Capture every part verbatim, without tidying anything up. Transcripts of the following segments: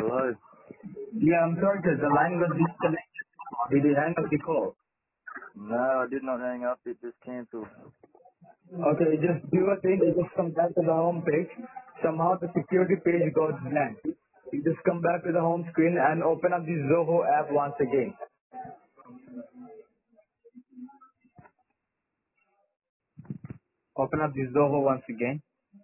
Hello? Yeah, I'm sorry, sir. The line got disconnected. Did you hang up the call? No, I did not hang up. It just cancelled. Okay, just do a thing. You just come back to the home page. Somehow the security page got blank. You just come back to the home screen and open up the Zoho app once again. Open up the Zoho once again.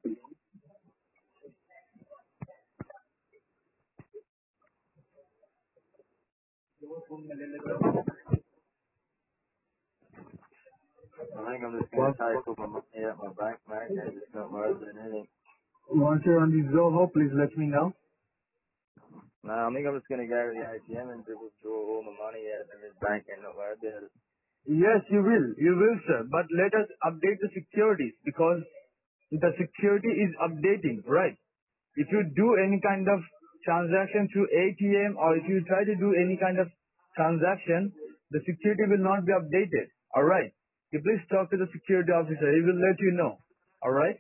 I think I'm just going to Once, take all my money out my bank, mate, and it's not worth it anything. once you're on the Zoho, please let me know. No, I think I'm just going to go to the A T M and just withdraw all my money out of this bank and not worry about it. Yes, you will. You will, sir. But let us update the securities because the security is updating, right? If you do any kind of transaction through A T M or if you try to do any kind of transaction, the security will not be updated. Alright? You please talk to the security officer. He will let you know. Alright?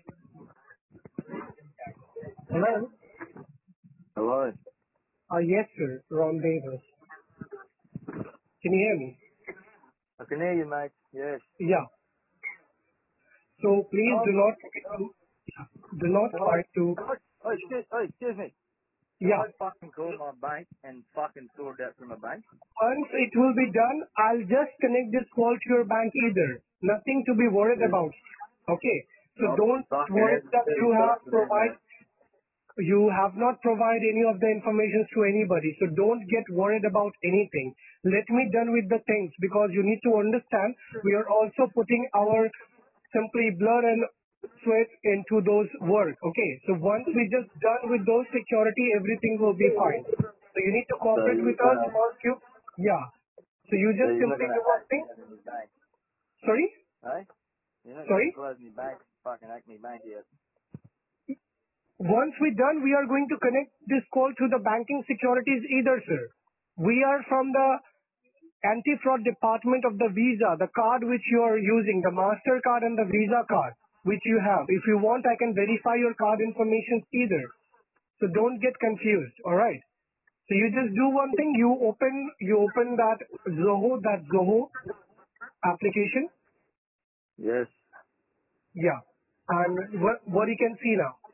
Hello? Hello? Uh, yes, sir. Ron Davis. Can you hear me? I can hear you, mate. Yes. Yeah. So please Oh, do not do not can I, try to. can I, oh, excuse, oh, excuse me. Can Yeah. I fucking call my bank and fucking sort it out from my bank? Once it will be done, I'll just connect this call to your bank either. Nothing to be worried Yes. about. Okay. So Not don't fucking worry that everybody you have talks to me, provide mate. you have not provided any of the information to anybody. So don't get worried about anything. Let me done with the things because you need to understand we are also putting our simply blood and sweat into those work. Okay. So once we just done with those security, everything will be fine. So you need to So cooperate you're with us gonna, first. You, yeah. So you so just you're not simply gonna do one hack me thing. out of my bank, Sorry? eh? You're not gonna Sorry? close me bank, fucking hack me bank yet. Once we done, we are going to connect this call to the banking securities either, sir. We are from the anti-fraud department of the Visa, the card which you are using, the MasterCard and the Visa card which you have. If you want, I can verify your card information either. So don't get confused, alright? So you just do one thing, you open, you open that Zoho, that Zoho application. Yes. Yeah. And what, what you can see now.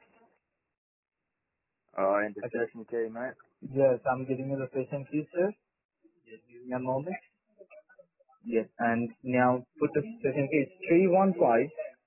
Oh, and the Okay. session key, mate. Yes, I'm giving you the patient key, sir. Just give me a moment. Yes, and now put the patient key. It's three one five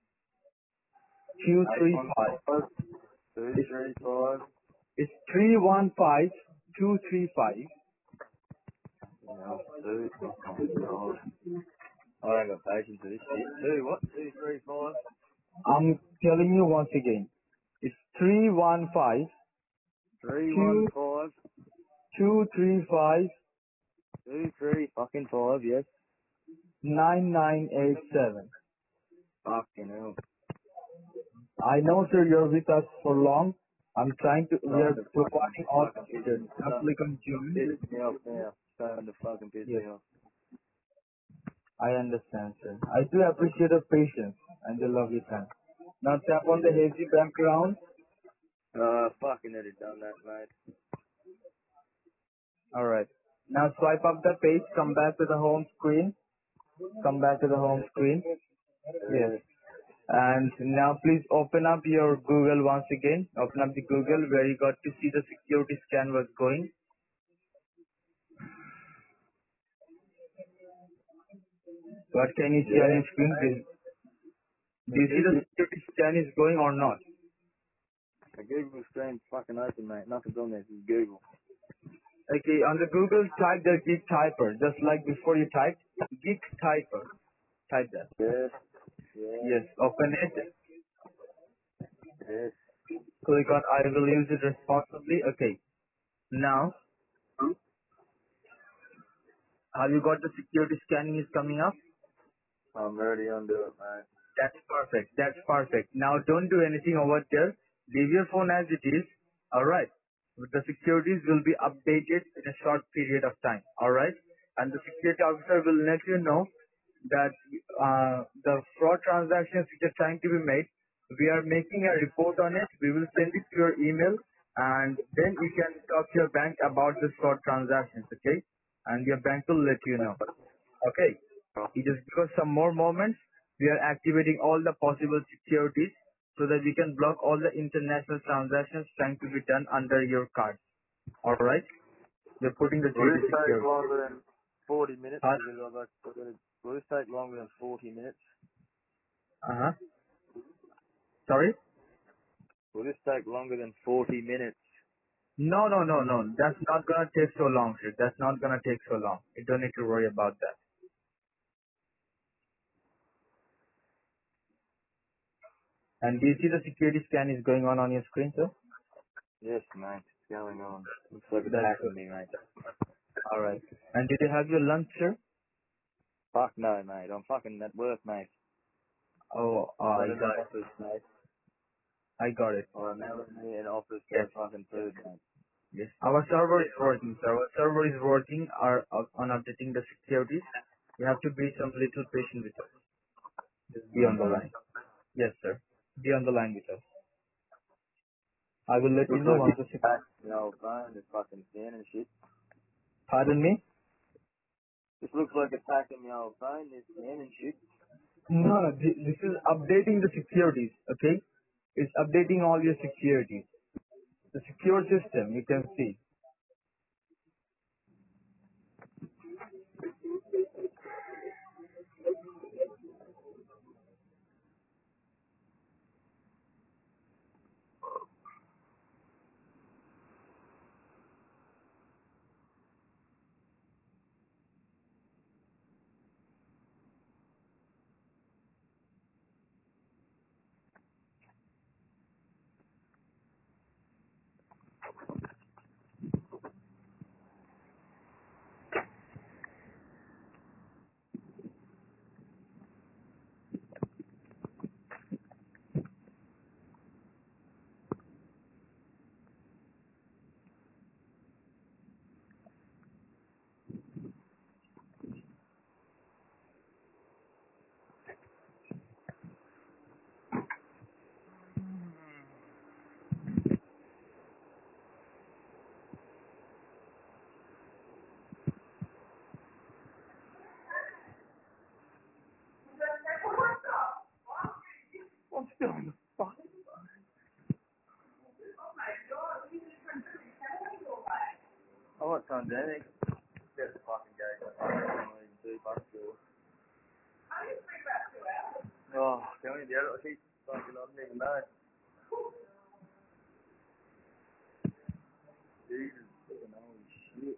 two Eight three one five. five two It's, three five. it's three one five two three five. No, two. Oh god. I don't got patience for this shit. Two what? Two three five. I'm telling you once again. It's three one five Three one two five two three five two three fucking five. Yes. nine nine eight seven. Fucking hell. I know, sir, you're with us for long. I'm trying to. We are Starting to fucking providing all the fucking piss features. me. Just Starting click to on join. piss me off now. Starting to fucking piss Yes, me off. I understand, sir. I do appreciate your patience and your lovely time. Now tap on the Yeah. hazy background. Uh, fucking had it done that, mate. All right. Now swipe up the page. Come back to the home screen. Come back to the home screen. Yes. Yeah. And now please open up your Google once again. Open up the Google where you got to see the security scan was going. What can you see on Yeah. your screen? Do do The you see the Google, security scan is going or not? the Google screen's fucking open, mate. Nothing's on there. It's Google. Okay, on the Google type the Geek Typer, just like before you typed Geek Typer. Type that. Yes. Yeah. Yes, open it. Yes. Click on I will use it responsibly. Okay. Now, have you got the security scanning is coming up? I'm ready on do it, mate. That's perfect. That's perfect. Now don't do anything over there. Leave your phone as it is. Alright. The securities will be updated in a short period of time. Alright. And the security officer will let you know that uh, the fraud transactions which are trying to be made, we are making a report on it. We will send it to your email and then you can talk to your bank about this fraud transactions, okay? And your bank will let you know. Okay. You just give us some more moments. We are activating all the possible securities so that we can block all the international transactions trying to be done under your card. All right. We're putting the Will J D this take security. longer than forty minutes? Uh Because I've got, I've got to, will this take longer than forty minutes? huh. Sorry. Will this take longer than forty minutes? No, no, no, no. That's not gonna take so long, sir. That's not gonna take so long. You don't need to worry about that. And do you see the security scan is going on on your screen, sir? Yes, mate. It's going on. Looks like it's That's hacking good. me, mate. All right. And did you have your lunch, sir? Fuck no, mate. I'm fucking at work, mate. Oh, uh, I'm I in the got it. office, mate. I got it. Or I'm out in the office Yes. for fucking food, mate. Yes. Our server is working, sir. Our server is working are, uh, on updating the securities. You have to be some little patient with us. Just be on the Okay. line. Yes, sir. Be on the line with us. I will let you Looks know like once the it's sec- hacked the old phone. It's fucking scanning shit. Pardon me? This looks like it's hacking the old phone. It's scanning shit. No, no, thi- this is updating the securities, okay? It's updating all your securities. The secure system, you can see. What's going on? Fuck. I want some Danny. Get the fucking game. I don't even do basketball. Oh, can we get it? I keep fucking, I don't even know. Jesus, fucking holy shit.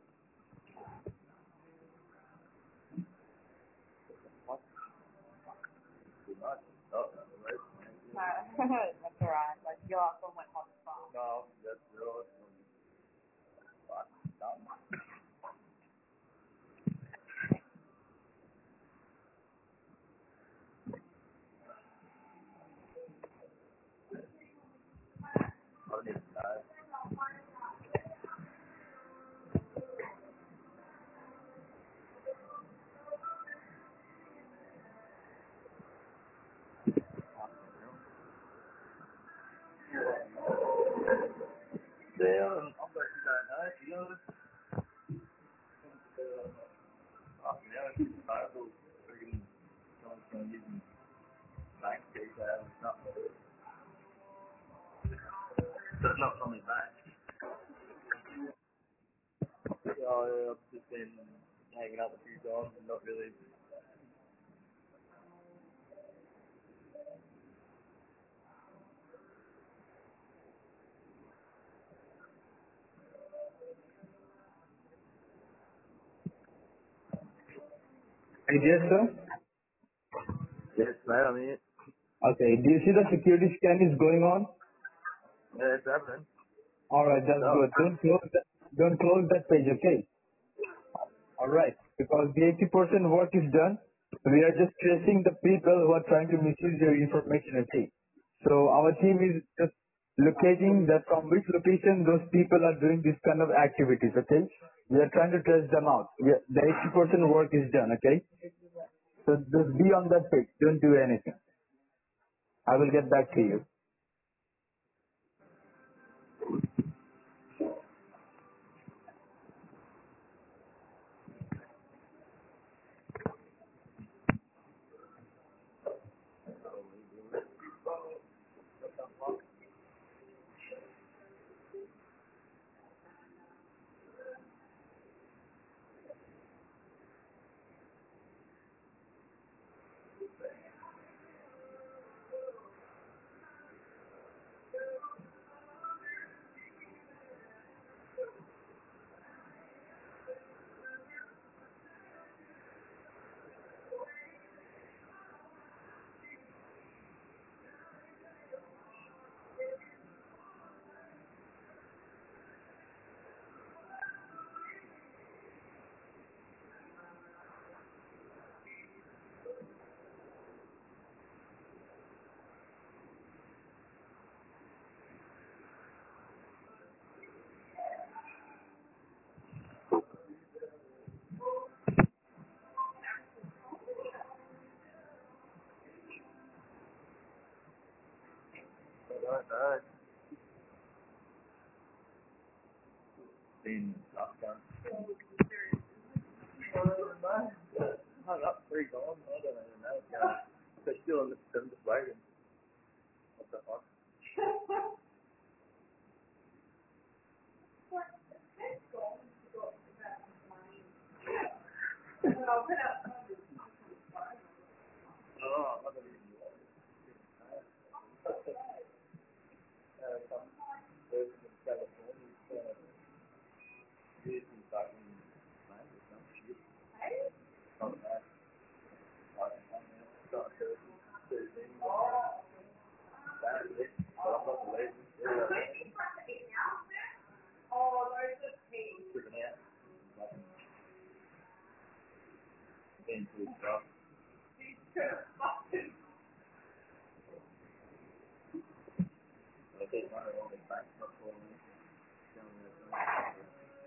Fuck. Too much. Oh, that's the rest, man. That's alright. Like, you also went on the phone. No, that's right. Fuck. Dumb. I don't even know. Damn, I'm like, you don't know, you know. Fucking hell, it's terrible. Friggin' someone's gonna use me bank details, not so it's not coming back. Yeah, yeah, I've just been hanging up a few times and not really. Are you there, sir? Yes, mate, I mean, Okay. Do you see the security scan is going on? yeah, it's happening. All right, It's that's up. good. Don't close that. Don't close that page, okay? All right, because the eighty percent work is done. We are just tracing the people who are trying to misuse your information, okay? So our team is just locating that from which location those people are doing this kind of activities, okay? We are trying to trace them out. We are, the eighty percent work is done, okay? So just be on that page. Don't do anything. I will get back to you. seen Afghan. Hung up three gone. I don't even know. They're still in the system, just waiting. What the fuck? Oh, I don't even know. Uh, some person in California uh, using fucking land or some shit. Not bad. Like, I mean, it's got thirty, thirteen. That's it. But I'm not believing. Yeah. Tripping out. Fucking being too tough. I think one of all the banks not calling me. Telling me that.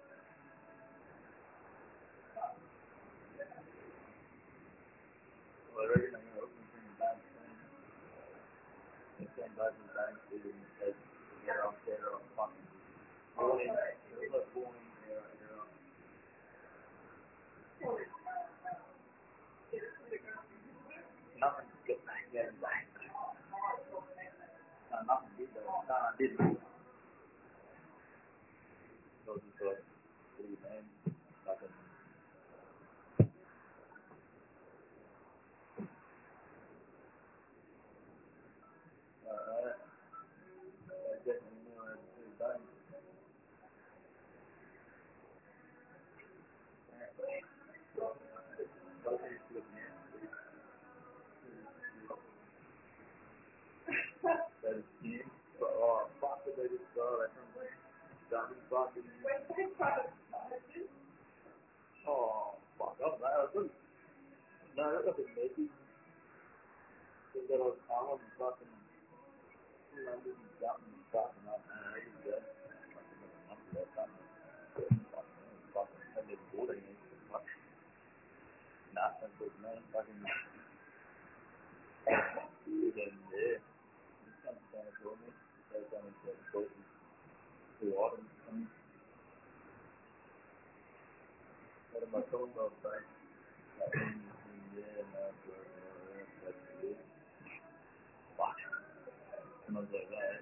Well, I reckon I'm going to open some banks soon. It's same guys in the banks did and said, get off there on fucking warning. There's no warning there. You're on. Nothing to get back there. No, nothing did though. No, I didn't. So just like, what do you mean? Fucking, alright. I definitely knew I had two banks. Both of you looking at me. That is new. But, oh, fuck it, they just go. They from done fucking. Oh, fuck off, man. I couldn't. No, that wasn't Mickey. They got all Colin and fucking London and something and fucking up. Man, I just go. Fucking a month ago, something. Fucking, fucking, had their boarding in. Fucking, nothing but man, fucking. He was in there. He's coming down to call me. They're coming to the courses. Two items. What am I talking about, say? Like, yeah, no, that's it. Fuck. And I was like, right.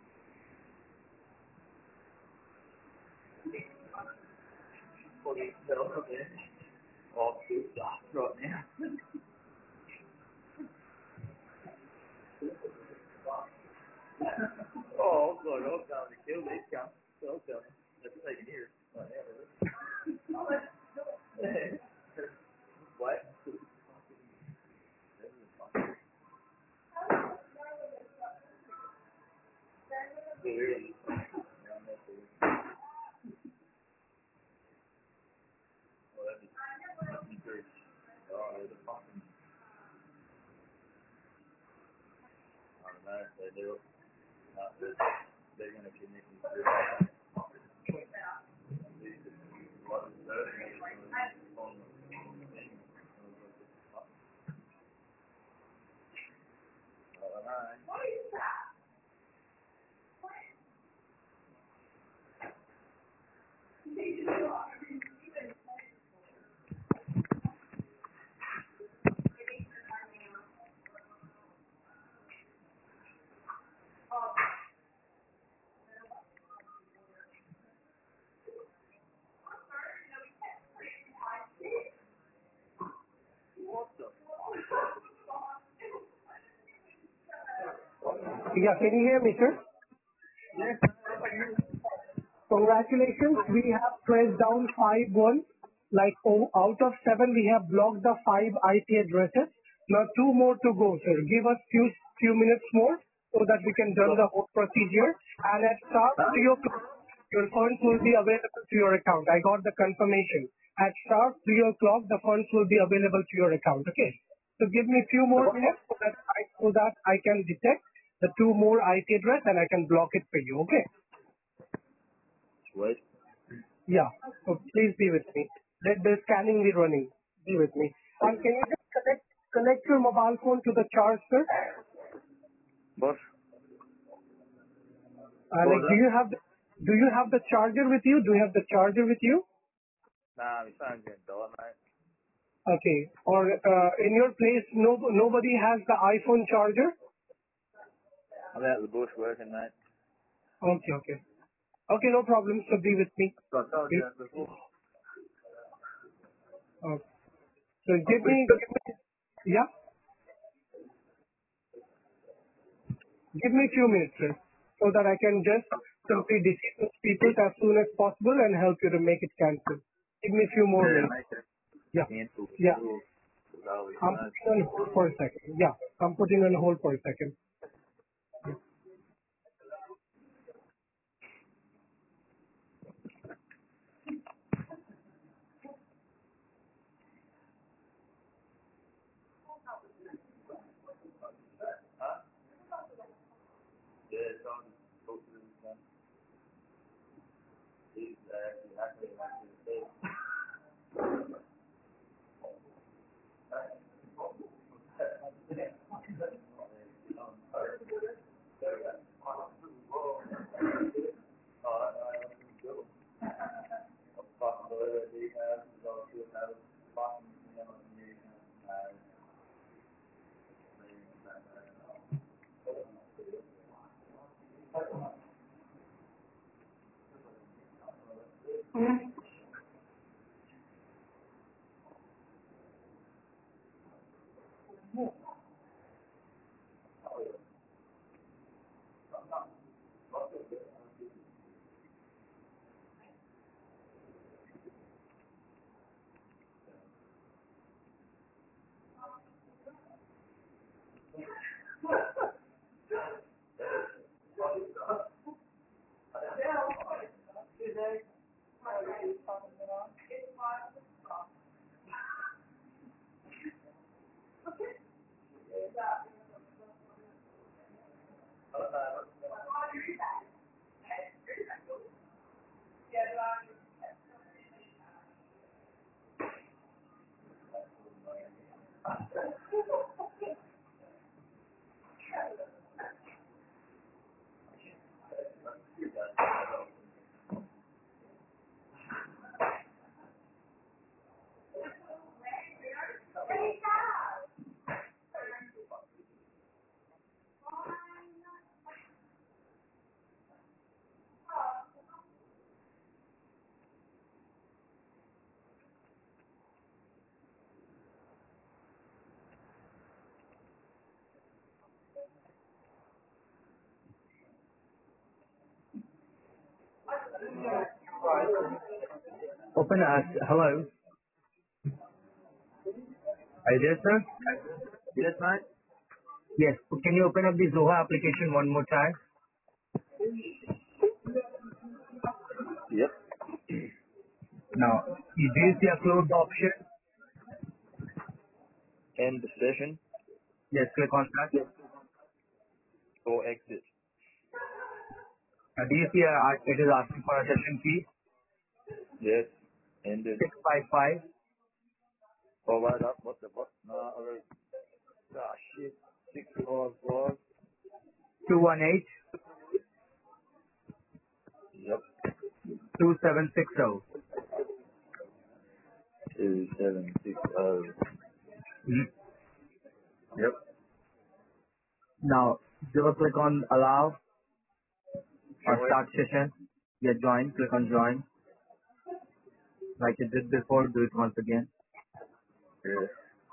What do you tell them, man? Oh, it's dark right now. Oh, God, I'll come to kill this cunt. I'll tell him. That's what they can hear right now, really. What? Weird. Well, that'd be, that'd be good. Oh, they're the fucking, I don't know if they do it. No, they're, they're going to connect me through. What is that? On the thing. I don't know. What the Yeah, can you hear me, sir? Congratulations, we have pressed down five one. Like oh, out of seven, we have blocked the five I P addresses. Now two more to go, sir. Give us few few minutes more so that we can done the whole procedure. And at start three o'clock, your funds will be available to your account. I got the confirmation. At start three o'clock, the funds will be available to your account. Okay. So give me few more minutes so that I so that I can detect the two more I P address and I can block it for you. Okay. Wait. Yeah. So please be with me. Let the scanning be running. Be with me. And can you just connect connect your mobile phone to the charge, sir? What? Uh, like, do you have the Do you have the charger with you? Do you have the charger with you? Nah, my phone's in the door, mate. Okay. Or uh, in your place, no, nobody has the iPhone charger? I'm out of the bush working, mate. Okay, okay. Okay, no problem. So be with me. So I told Be, you that before. okay. So give me, give me, yeah, give me a few minutes, sir, so that I can just simply deceive those people as soon as possible and help you to make it cancel. Give me a few more Yeah, minutes. make it Yeah, cancel yeah. before. Because I was I'm fine. putting on hold for a second. Yeah, I'm putting on hold for a second. Yeah, it's on. Go through this one. He's actually happy like this. Open us. Hello. Are you there, sir? Yes, mate. Yes. Can you open up the Zoha application one more time? Yep. Now, you do you see a closed option? End the session Yes, click on that. or exit. Now, do you see a, it is asking for a session key? Yes. Ended. six five five Oh, wait up. What the what? No, I got ah shit. Six five five. two one eight Yep. two seven six zero. Two seven six oh. Yep. Now, double click on allow or Join. start session. Yeah, join. Click on join. Like you did before, do it once again. Yeah.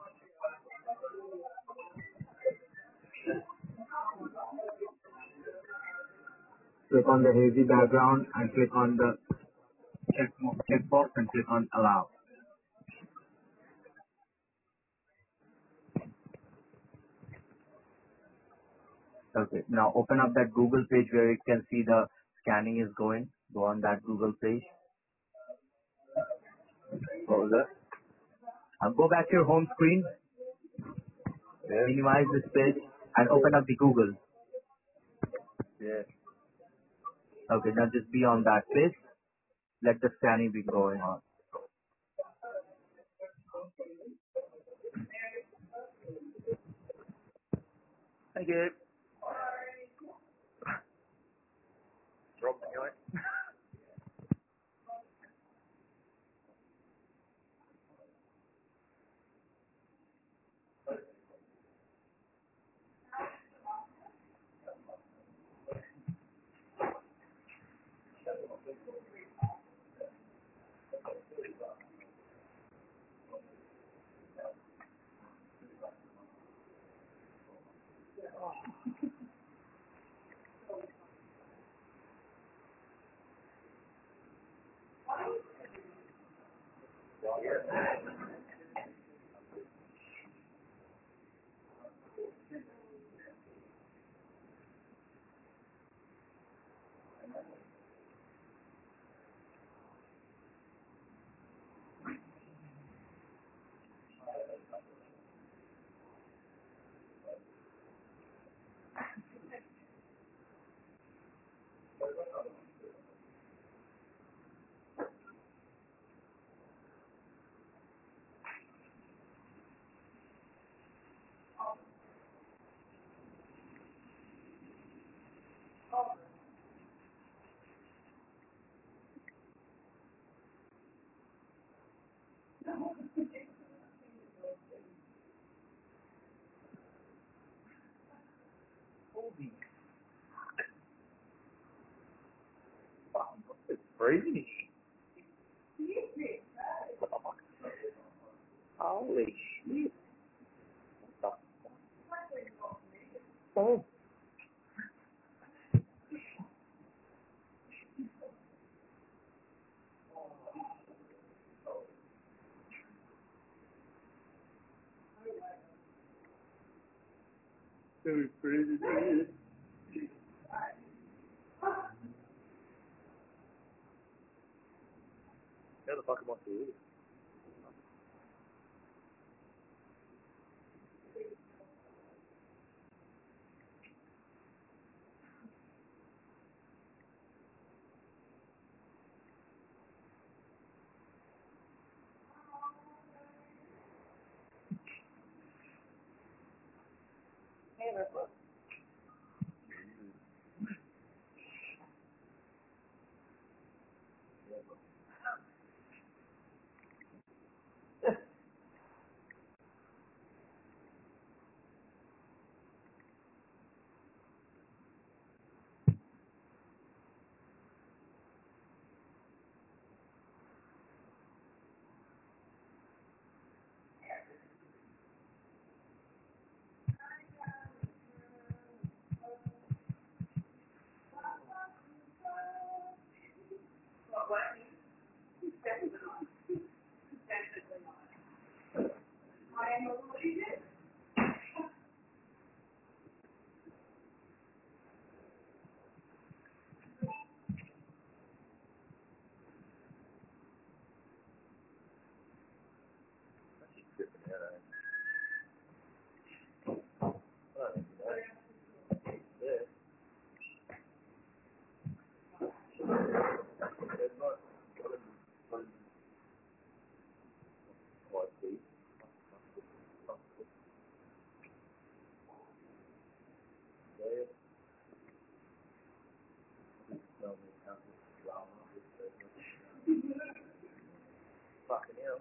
Click on the hazy background and click on the check checkbox and click on allow. Okay. Now open up that Google page where you can see the scanning is going. Go on that Google page. What was that? And go back to your home screen, Yeah. minimize this page and open up the Google. Yeah. Okay, now just be on that page. Let the scanning be going on. Thank you. Drop the joint. Holy fuck, it's crazy. Holy shit. What the fuck? That was crazy, dude. How the fuck am I supposed to do? Fucking hell.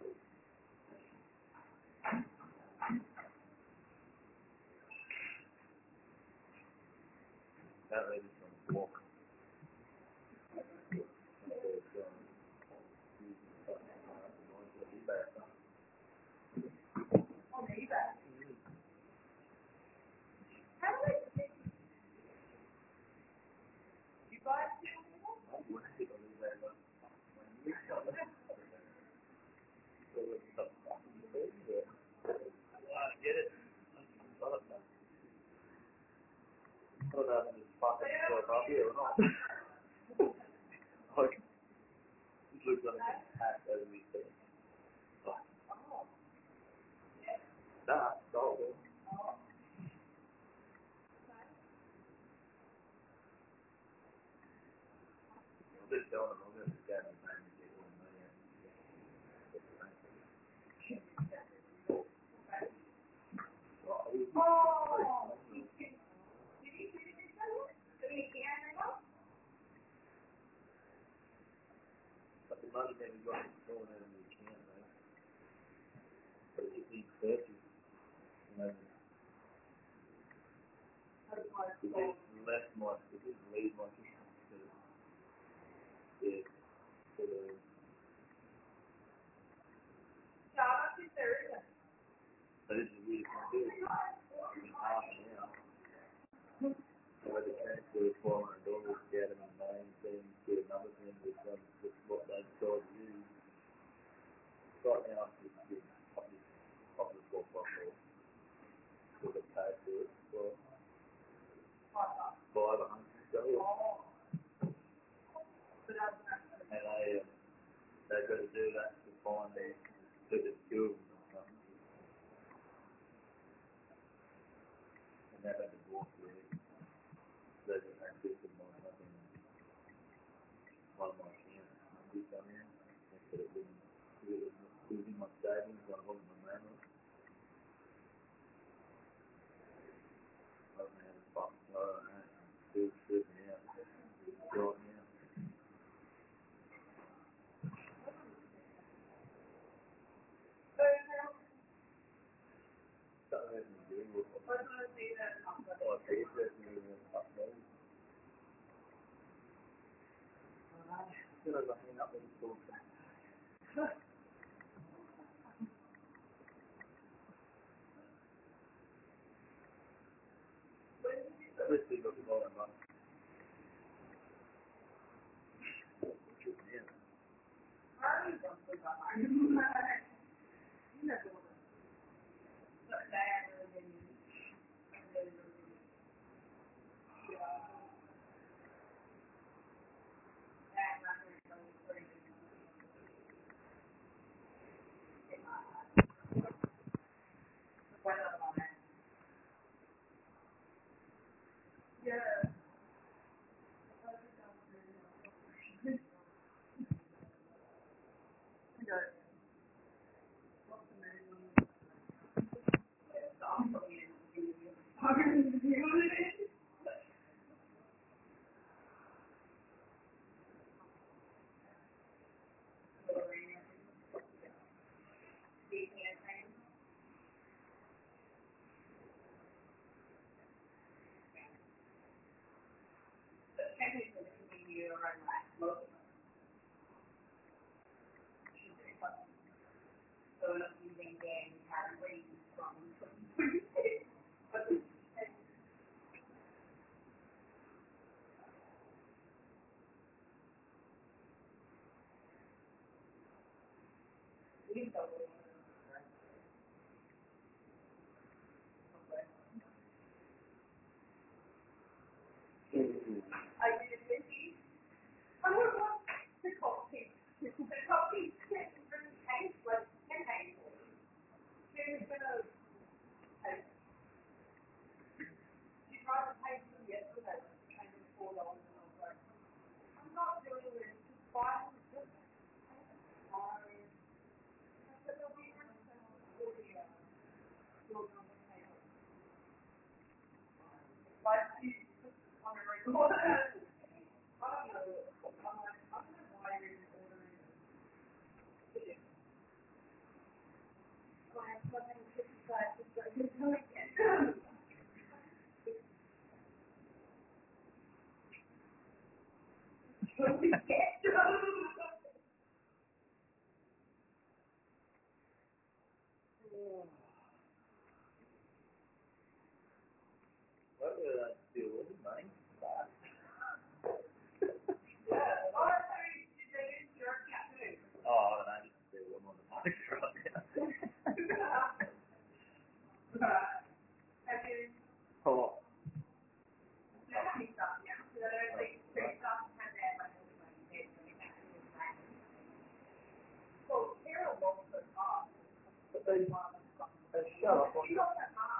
That lady's gonna walk. Get it? I don't know. I don't know if it's fucking myself up here or not. Like, it looks like an attack as we say. Nah, no. I'm just telling them I'm going to get them and get one million. But the money maybe got it going in and we can't, right? But it just needs thirty. And it is less my, it is lead my system to, yeah, to the, but it's a weird thing to do. I mean, half an hour. So I had to transfer four hundred dollars, get them a name thing, get another thing with them, with what they tried to use. and I, uh, they got to do that to find their, to the skills or something. And they've had to walk there. They didn't have to put my nothing, one of my accounts, numbers come in. They said it wouldn't, it was, it was in my savings, one of them, my manual. I don't know how to fucking go, I don't know. Still sitting out. Right now. Don't have any do with it. Oh, I see it, that's me with a fuck those. Still has a hang up when you talk. Let's see what the bottom one. Yeah. What did I do with it, mate? Oh, I don't know, just do one on the mic right now. Oh. But they, they shut up on the,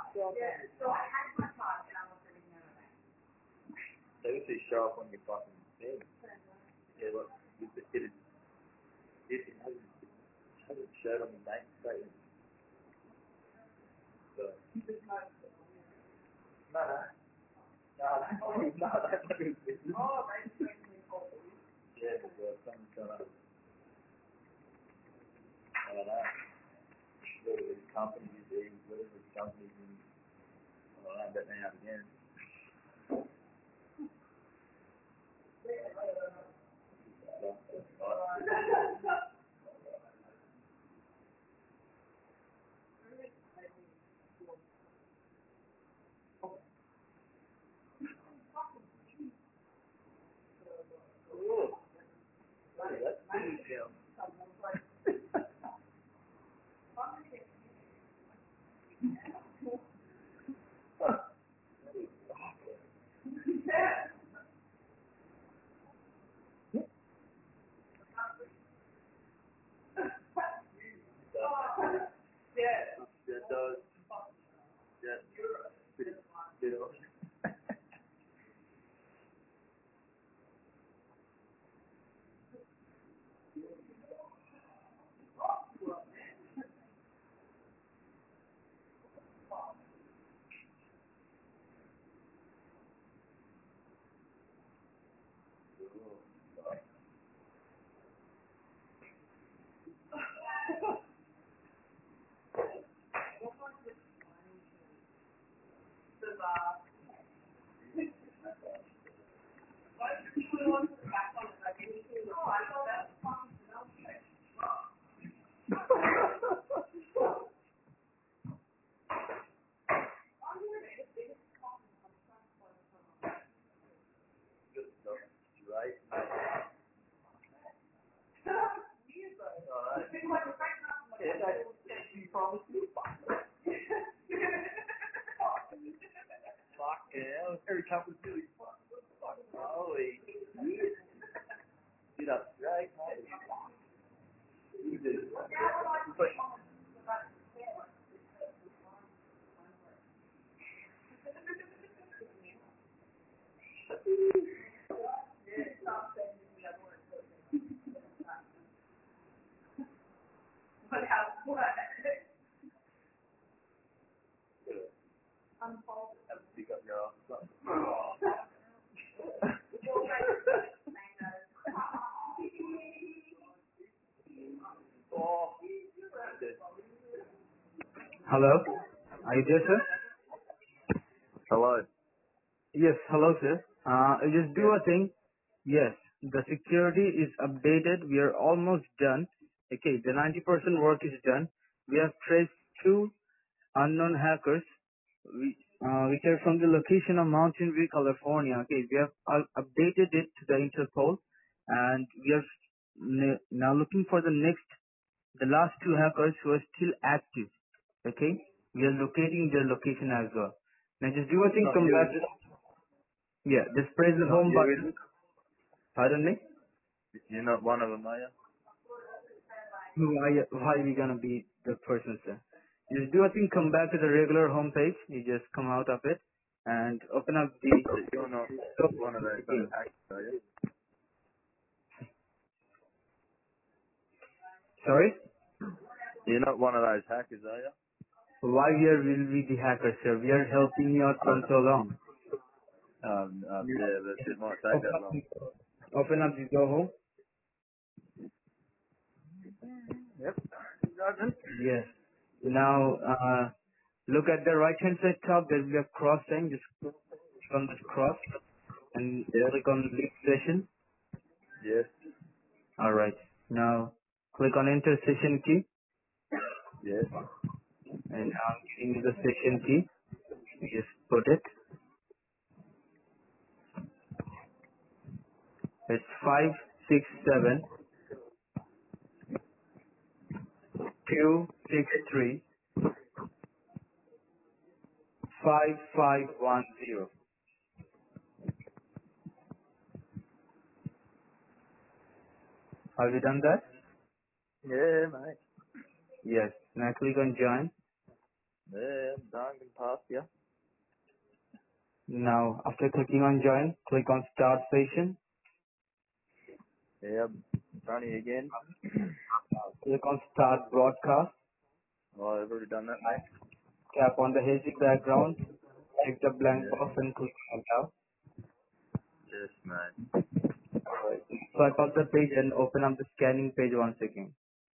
they would say show up on your fucking bed. Yeah, look, you just hit it, hit it, hasn't, hasn't showed on the bank statement. So. No, no. No, that's not, no, that's not his business. Oh, yeah, but uh, someone's gonna, I don't know, whether his company is in, whether his company's in, I don't know, but now again. Ooh. Hey, that's pretty chill. couple of silly Oh, wait. Get up, right? You do. Push. What happened? What? Have to speak up, girl. Oh. Hello? Are you there, sir? Hello. Yes, hello, sir. Uh, just do Yes. a thing. Yes, the security is updated. We are almost done. Okay, the ninety percent work is done. We have traced two unknown hackers, we, uh, which are from the location of Mountain View, California. Okay, we have uh, updated it to the Interpol, and we are n- now looking for the next, the last two hackers who are still active. Okay, we are locating their location as well. Now just do a thing, Not come you, back. is it? Yeah, just press the Not home you, is button. it? Pardon me. You're not one of them, are you? Why, why are we gonna be the person, sir? Just do a thing, come back to the regular home page. You just come out of it and open up the But you're not one of those again. hackers, are you? Sorry? You're not one of those hackers, are you? Why we are will be the hacker, sir? We are helping you out from so long. Um, um, yeah, but it might take Open that up, long. open up the Zoho. Yep. Doesn't. Yes. Now, uh, look at the right hand side top. There will be a cross sign. Just click on this cross and Yes. click on lead session. Yes. Alright. Now, click on enter session key Yes. and I'm giving you the session key. Just put it. It's five six seven two six three five five one zero. Have you done that? Yeah, mate. Yes. Now click on join. Yeah, I'm done and past you. Now after clicking on join, click on start session. Yeah, I'm in front of you again. Click on start broadcast. Oh, I've already done that, mate. Tap on the hazy background. Check the blank Yeah. box and click on allow. Yes, mate. Alright. Swipe up the page and open up the scanning page once again.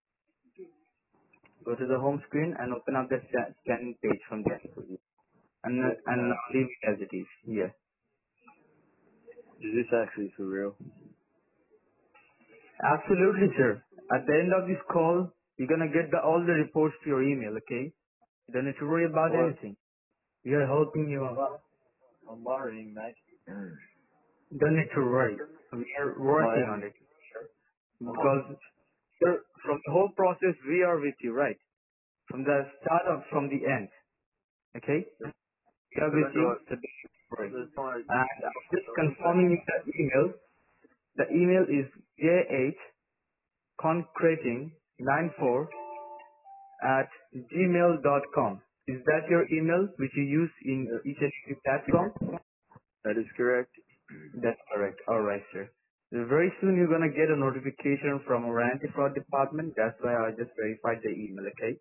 Go to the home screen and open up the sca- scanning page from there. And, Yes, and mate. leave it as it is. Yes. Is this actually for real? Absolutely, sir. At the end of this call, you're gonna get the, all the reports to your email, okay? You don't need to worry about What? anything. We are helping you I'm, out. wor- I'm worrying, mate. You don't need to worry. We are I working am. on it. Because, sir, from the whole process, we are with you, right? From the start of, from the end, okay? We are with That's you, right. so don't worry. There's my, And I'm just confirming you the email. The email is j h concreting nine four at gmail dot com. Is that your email which you use in each and every platform? that is correct. That's correct. All right, sir. Very soon you're gonna get a notification from our anti-fraud department. That's why I just verified the email. Okay.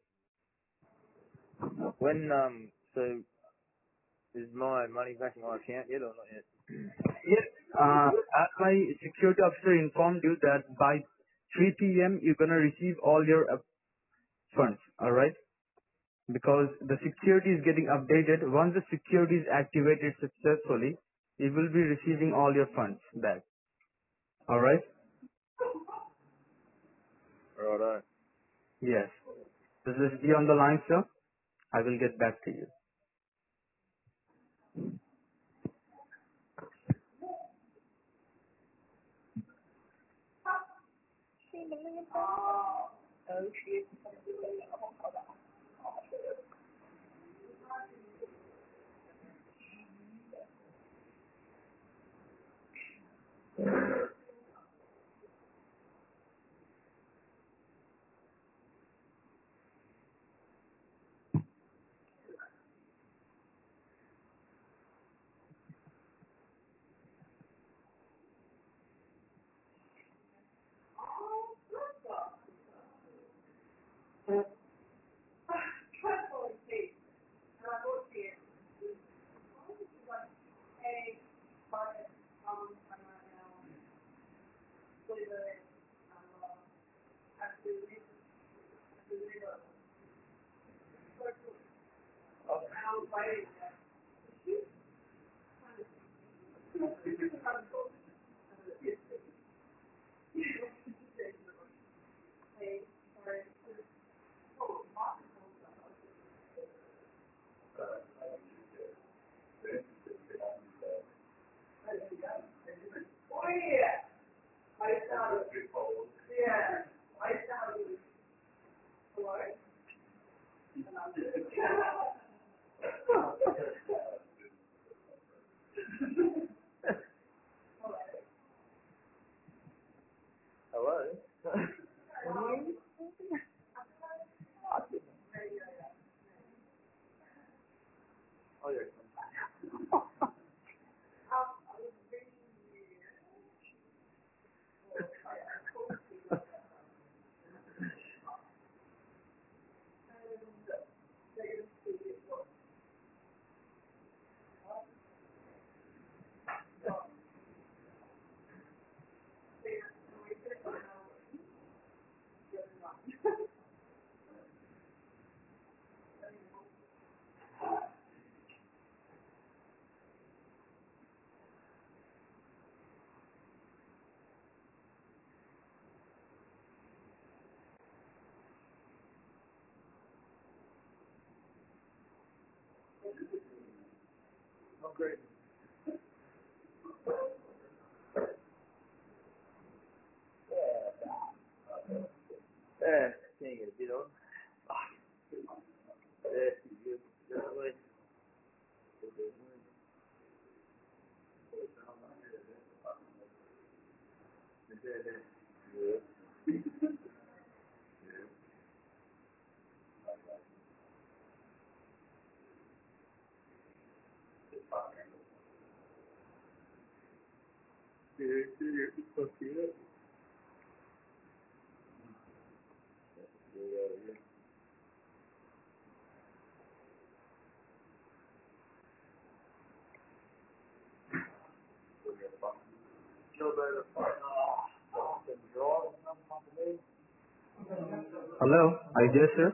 When, um, so, is my money back in my account yet or not yet? Yes. Uh, as my security officer informed you that by three p m you're gonna receive all your uh, funds. All right. Because the security is getting updated. Once the security is activated successfully, you will be receiving all your funds back. All right? Righto. Yes. So just be on the line, sir. I will get back to you. Hello? Oh, yeah. Oh, great. Yeah, can't get a bit on. Yeah, you definitely. Hello, are you there, sir?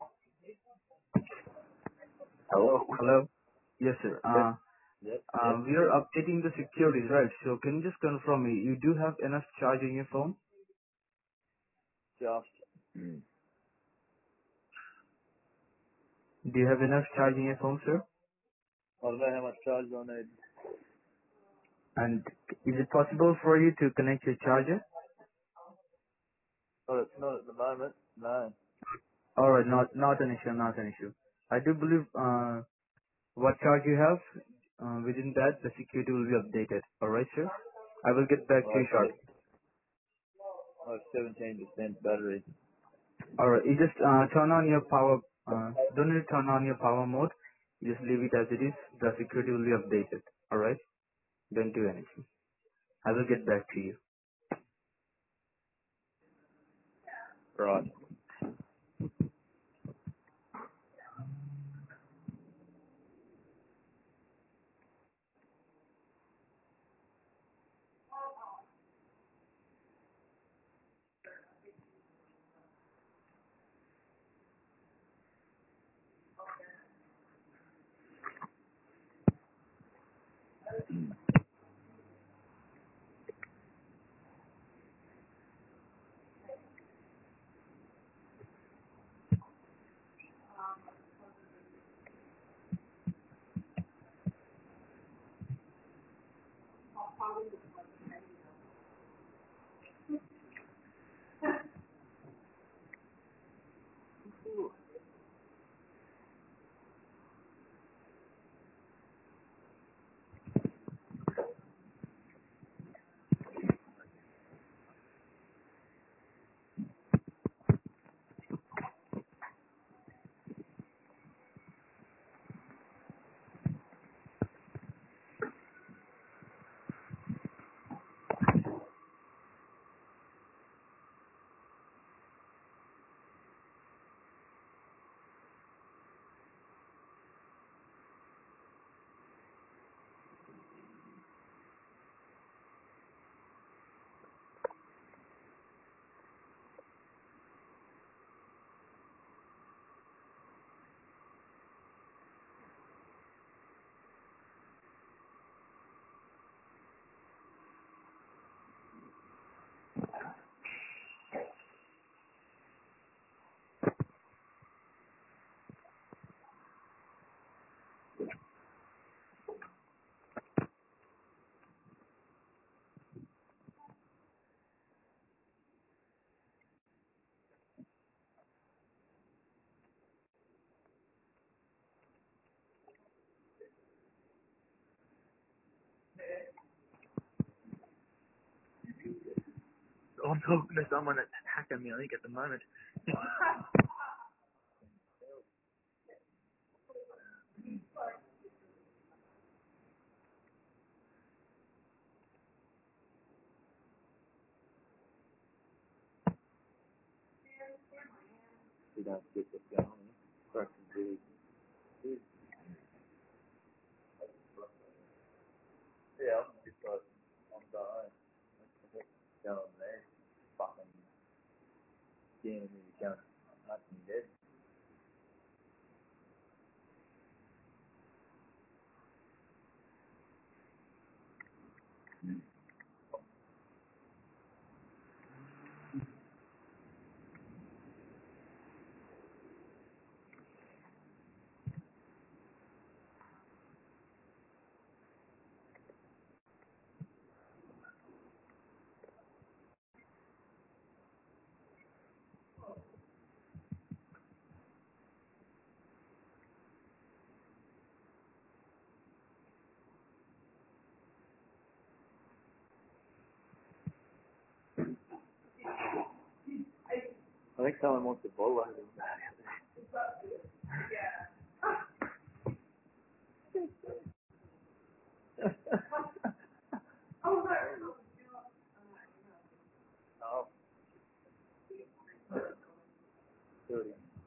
Hello? Hello. Yes, sir. Yep. Uh, Yep. uh, Yep. we are updating the securities, right? So can you just confirm me, you do have enough charge in your phone? Just. Mm. Do you have enough charge in your phone, sir? I don't know how much charge I need. And is it possible for you to connect your charger? Not at, not at the moment. No. Alright, not, not an issue, not an issue. I do believe, uh, what charge you have, uh, within that, the security will be updated. Alright, sir? I will get back to I you have, shortly. se- I have seventeen percent battery. Alright, you just, uh, turn on your power, uh, don't need to turn on your power mode. You just leave it as it is. The security will be updated. Alright? Don't do anything. I will get back to you. Right. talking to someone that's hacking me, I think, at the moment. We don't get this going. Fucking really. Yeah, I'm just like, I'm dying. Going there, fucking scaring me, going, knocking me dead. I think someone wants to bowl over them. Oh, sorry.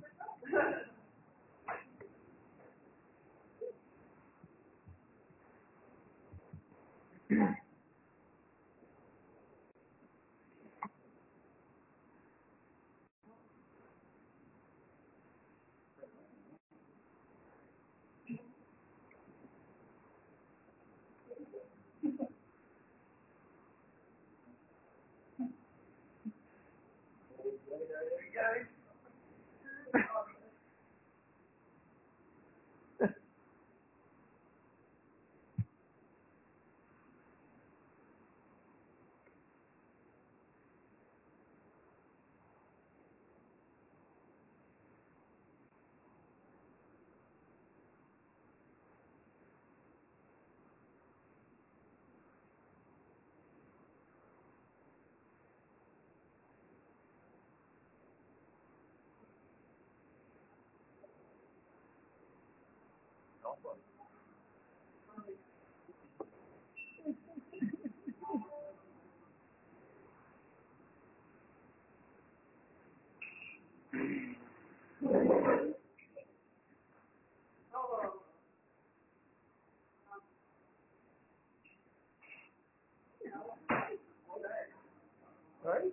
Right?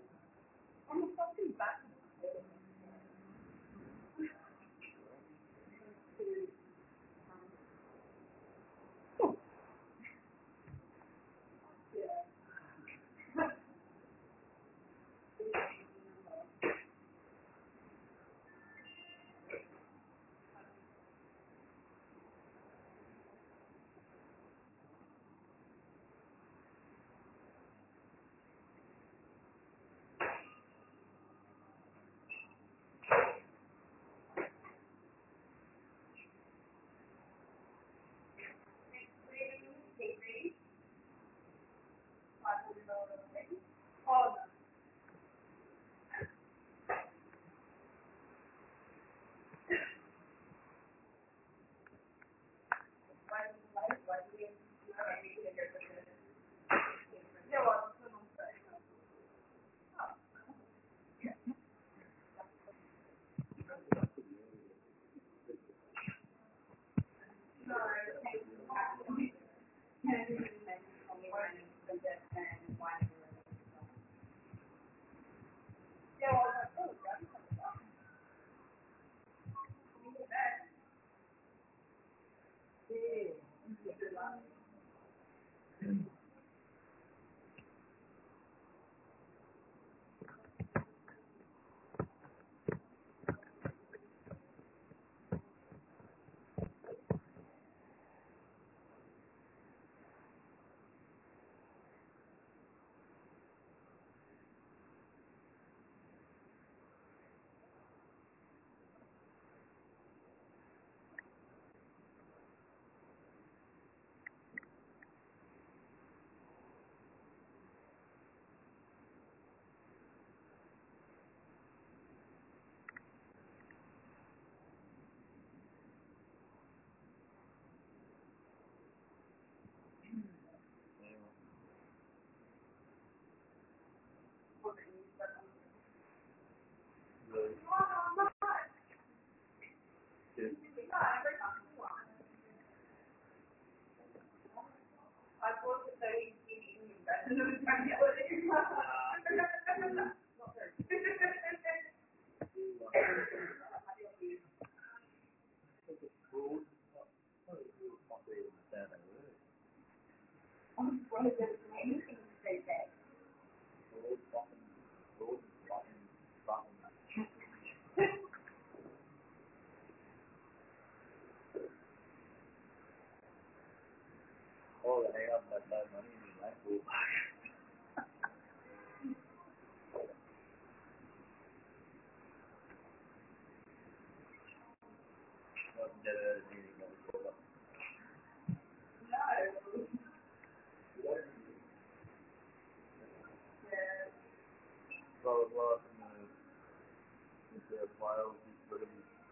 Blah, blah, blah, and the, the files, pretty,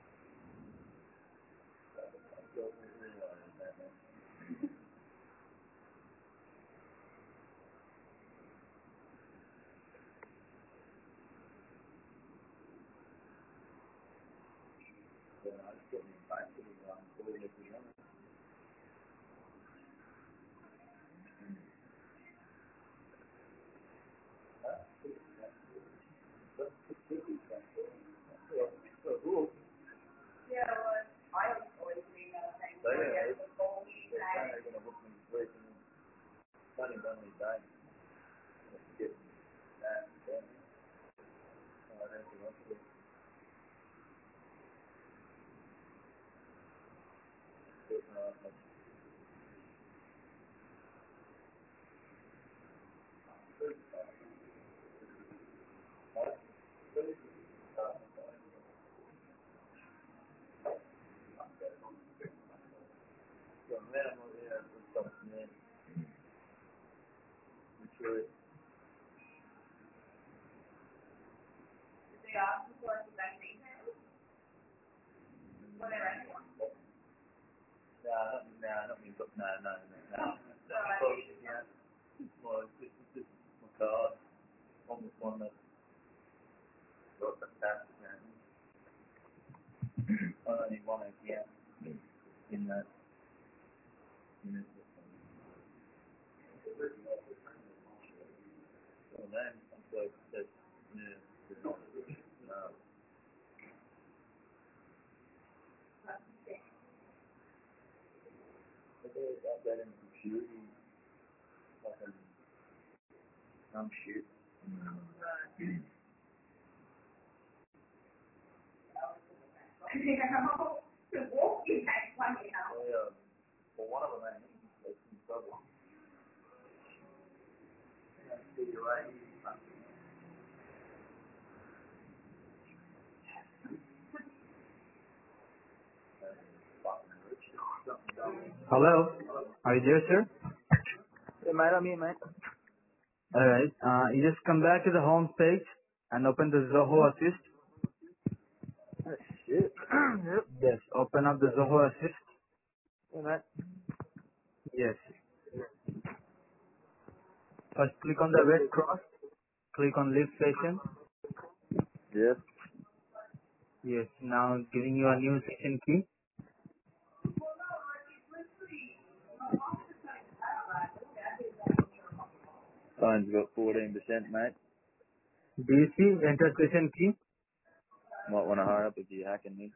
I don't realize that, man. Yeah, I just got me back to the ground, so we get together. So cool. Yeah, well, I was always reading that thing. So, yeah, it's they're kind of going to book me straight and funny done me back. Get that, then, uh, then the rest of it. It's, uh, like, so, man, I'm over here for something, man. I'm sure it. They ask you for the vaccination? Whatever. Nah, nah, I don't mean, but no, no, no, no. That's close, yeah. Well, it's just, it's just my card. On this one that got the tax, man. I only want it, yeah. In that, in this system. So then, I'm so, that's, yeah, no. But they got that in computer, fucking, some shit. Well, yeah, well, one of them, I think, like, some trouble. Yeah, see you right. Hello. Are you there, sir? Hey, mate, I'm here, mate. Alright. Uh, you just come back to the home page and open the Zoho Assist. Oh, shit. Yep. Yes. Open up the Zoho Assist. Hey, mate. Yes. First click on the red cross. Click on Live Session. Yes. Yes. Now giving you a new session key. Phone's got fourteen percent, mate. Do you see enter session key? Might want to hurry up if you're hacking me.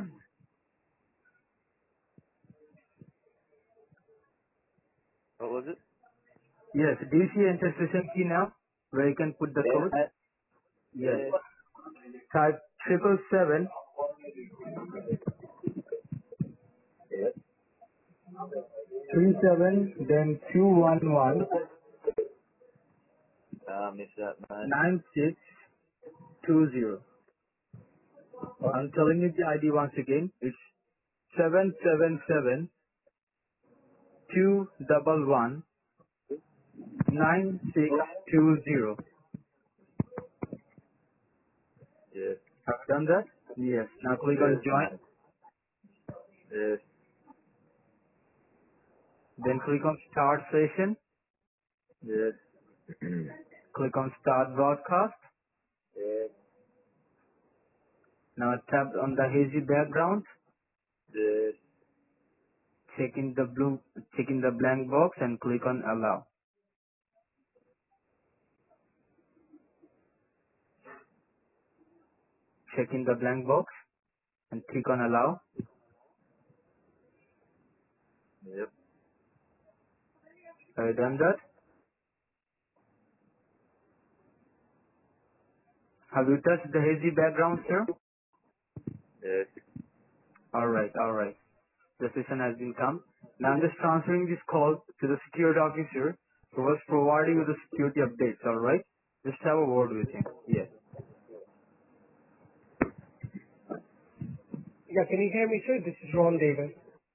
What was it? Yes. Do you see enter session key now? Where you can put the Yeah, code? mate. Yes. Yeah. Type triple seven Yeah. three seven then two one one Ah, I missed that, mate. nine six two zero. I'm telling you the I D once again. It's seven seven seven two double one nine six two zero. Yeah. Have you done that? Yes. Now click on Yes, join. mate. Yes. Then click on start session. Yes. Click on start broadcast. Yes. Now tap on the hazy background. Yes. Check in the blue, check in the blank box and click on allow. Check in the blank box and click on allow. Yep. Have you done that? Have you touched the hazy background, sir? Yes. Alright, alright. The session has been come. Now I'm just transferring this call to the security officer who was providing you the security updates, alright? Just have a word with him. Yes. Yeah, can you hear me, sir? This is Ron Davis.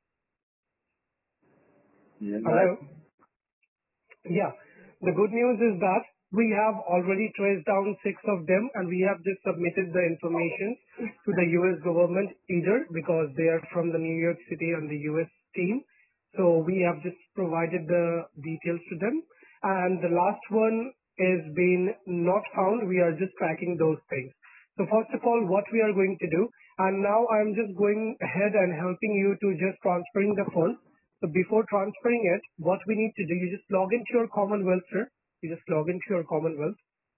Yeah, Hello? mate. Yeah. The good news is that we have already traced down six of them, and we have just submitted the information to the U S government either because they are from the New York City and the U S team. So we have just provided the details to them. And the last one is been not found. We are just tracking those things. So first of all, what we are going to do, and now I'm just going ahead and helping you to just transferring the funds. So before transferring it, what we need to do, you just log into your Commonwealth, sir. You just log into your Commonwealth.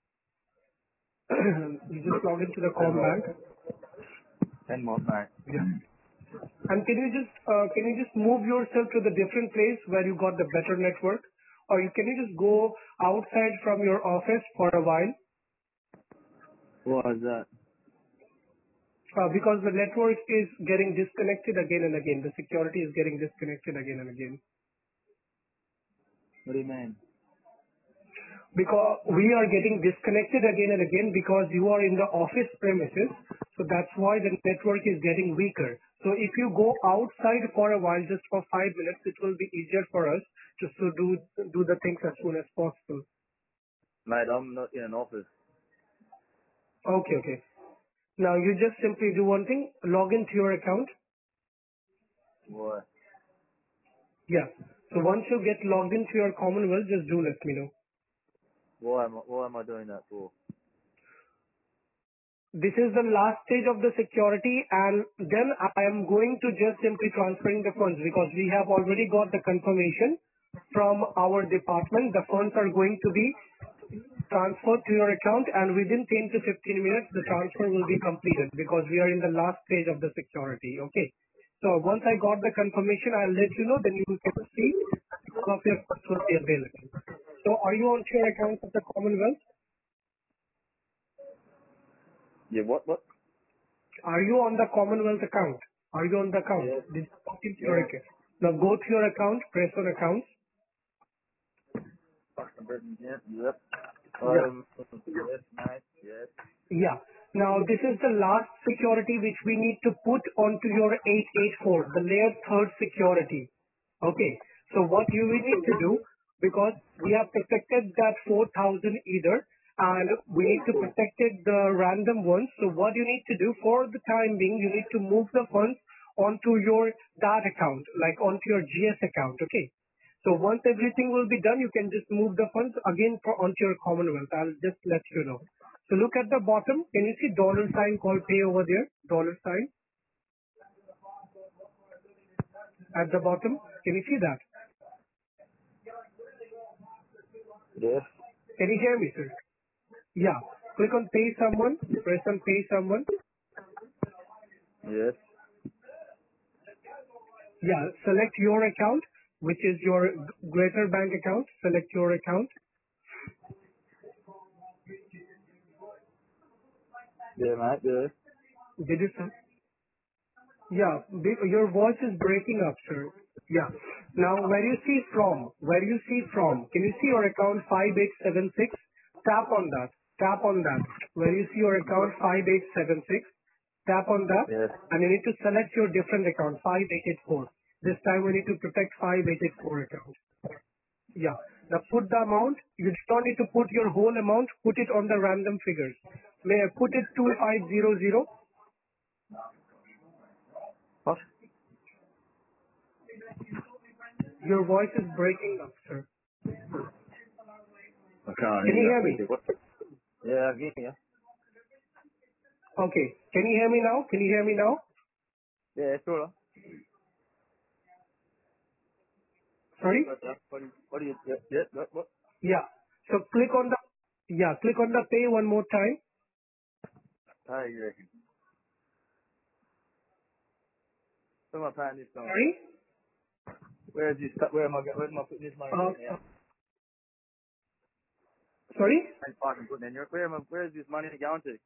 You just log into the Ten more. Combank. Ten more, mate. Yeah. And can you just uh, can you just move yourself to the different place where you got the better network, or you, can you just go outside from your office for a while? What is that? Uh, because the network is getting disconnected again and again. The security is getting disconnected again and again. What do you mean? Because we are getting disconnected again and again because you are in the office premises. So that's why the network is getting weaker. So if you go outside for a while, just for five minutes, it will be easier for us to so do do the things as soon as possible. Mate, I'm not in an office. Okay, okay. Now you just simply do one thing, log into your account. Why? Yeah. So once you get logged into your Commonwealth, just do let me know. Why am I, why am I doing that for? This is the last stage of the security, and then I am going to just simply transferring the funds because we have already got the confirmation from our department. The funds are going to be transferred to your account, and within ten to fifteen minutes, the transfer will be completed because we are in the last stage of the security. Okay. So once I got the confirmation, I'll let you know, then you can see all of your funds will be available. So are you on your account of the Commonwealth? Yeah, what, what? Are you on the Commonwealth account? Are you on the account? Yeah. Did you log into your Yeah. account? Now go to your account, press on accounts. Fucking Britain, yeah. Yep. Yeah. Um, yes, mate. Yes. Yeah. Now this is the last security which we need to put onto your eight eighty-four, the layer third security. Okay. So what you will need to do, because we have protected that four thousand either, and we need to protect it the random ones. So what you need to do for the time being, you need to move the funds onto your that account, like onto your G S account. Okay. So once everything will be done, you can just move the funds again for, onto your Commonwealth. I'll just let you know. So look at the bottom. Can you see dollar sign called pay over there? Dollar sign at the bottom. Can you see that? Yes. Can you hear me, sir? Yeah. Click on pay someone. Press on pay someone. Yes. Yeah. Select your account, which is your Greater Bank account. Select your account. Yeah, mate. Yeah. Did you sir? Yeah. be- Your voice is breaking up, sir. Yeah. Now, where you see from, where you see from, can you see your account five eight seven six? Tap on that. Tap on that. Where you see your account five eight seven six, tap on that, Yes. and you need to select your different account, five eight eight four. This time we need to protect five eight eight four account. Yeah. Now put the amount. You don't need to put your whole amount. Put it on the random figures. May I put it two five zero zero? What? Your voice is breaking up, sir. I can't Can hear you you. hear What me? is it? What? Yeah, I can hear you. Okay. Can you hear me now? Can you hear me now? Yeah, sort of. Sorry? What, what, do you- what do you, yeah, yeah, what, what? Yeah. So click on the, yeah, click on the pay one more time. How you reckon? Where am I paying this on? Sorry? Where is this, where am I, go- where am I putting this money Uh, in now? uh, sorry? Ain't fucking putting in here. Where am I, where is this money going to?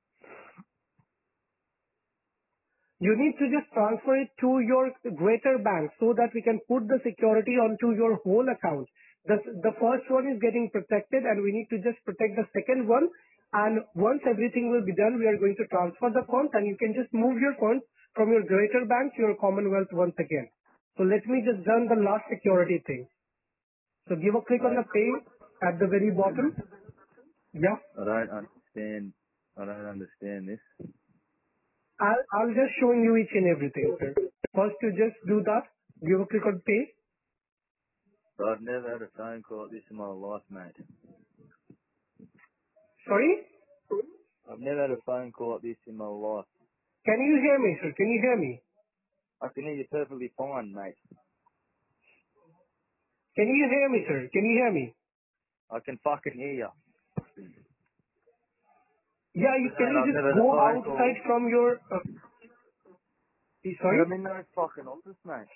You need to just transfer it to your greater bank so that we can put the security onto your whole account. The, the first one is getting protected and we need to just protect the second one. And once everything will be done, we are going to transfer the funds and you can just move your funds from your Greater Bank to your Commonwealth once again. So let me just run the last security thing. So give a click on the pay at the very bottom. Yeah. I don't understand. I don't understand this. I'll, I'll just showing you each and everything, sir. First, you just do that. Give a click on pay. I've never had a phone call like this in my life, mate. Sorry? I've never had a phone call like this in my life. Can you hear me, sir? Can you hear me? I can hear you perfectly fine, mate. Can you hear me, sir? Can you hear me? I can fucking hear you. Yeah, you, can Mate, you I've just never had a go phone outside call. from your... Uh, sorry? I'm in no fucking office, mate.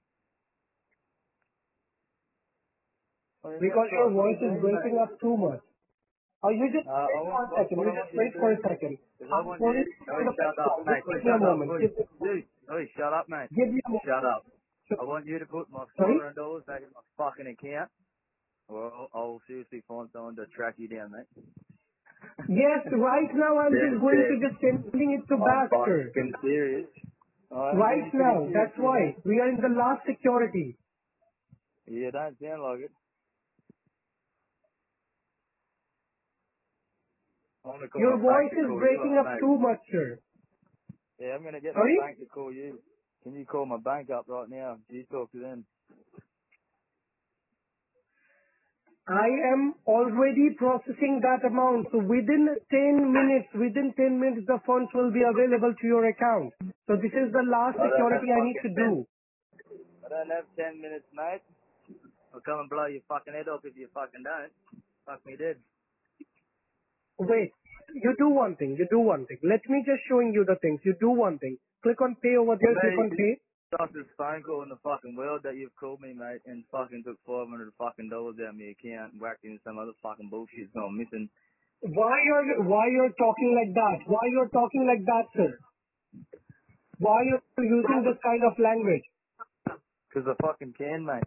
I'm in Because your outside. What are you voice is doing, breaking mate? up too much. Oh, you just Uh, I wait for want, a what, second. what You I just want you wait to do, for a second. is I I'm want you... calling Oi, on the shut up, call. Just mate. give Oi, me a shut up. moment. Oi, Give, dude. Oi, shut up, mate. give me a Shut moment. up. So, I want you to put my sorry? five hundred dollars back in my fucking account, or I'll, I'll seriously find someone to track you down, mate. Yes, right now I'm Dead just going to set. just sending it to I'm back, sir. fucking serious. I'm Right being pretty now. serious That's here, mate. why. We are in the last security. Yeah, don't sound like it. I want to call Your my bank voice to is call you breaking up, up mate. too much, sir. Yeah, I'm going to get my Sorry? bank to call you. Can you call my bank up right now? You talk to them. I am already processing that amount. So within ten minutes, within ten minutes, the funds will be available to your account. So this is the last I don't have security I need fucking to ten. do. I don't have ten minutes, mate. I'll come and blow your fucking head off if you fucking don't. Fuck me dead. Wait, you do one thing. You do one thing. Let me just showing you the things. You do one thing. Click on pay over there. Click Mate, on pay. fastest phone call in the fucking world that you've called me, mate, and fucking took five hundred fucking dollars out of my account and whacked in some other fucking bullshit gone missing. Why you're why you're talking like that? Why you're talking like that, sir? Why you're using this kind of language? Cause I fucking can, mate.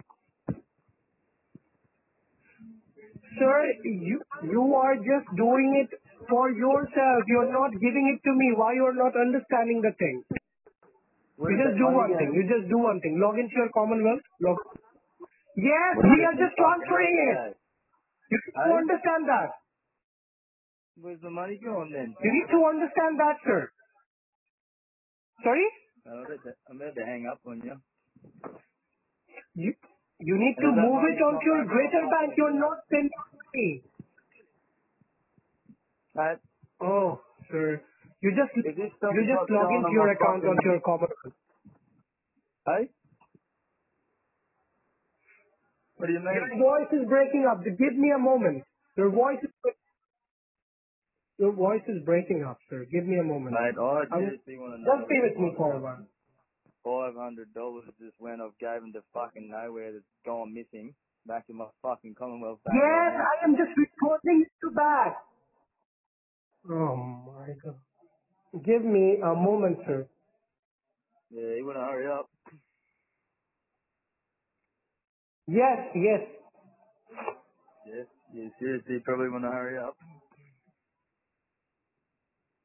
Sir, you you are just doing it for yourself. You're not giving it to me. Why you're not understanding the thing? You Where's just that do money one thing. going? You just do one thing. Log into your Commonwealth. Log. Yes, Where's we that are just fucking transferring money it. go? You need to Hey? understand that. Where's the money going then? You need to understand that, sir. Sorry? I'm about to, I'm about to hang up on you. You you need And to if that move it money's onto not your back in my greater fucking bank. You're account, not sending money. mate, Oh, sir. You just if this you stuff's just not log showing into on your my account onto fucking... your Commonwealth. Hey? What do you Your mean? voice is breaking up. Give me a moment. Your voice is your voice is breaking up, sir. Give me a moment. Mate, I I will seriously want to just know stay where with my me for a while. five hundred dollars just went. I've given to fucking nowhere that's gone missing. Back in my fucking Commonwealth bank right Yes, now. I am just reporting it to back. Oh my god. Give me a moment, sir. Yeah, you want to hurry up? Yes, yes. Yeah. Yeah, seriously, you probably want to hurry up.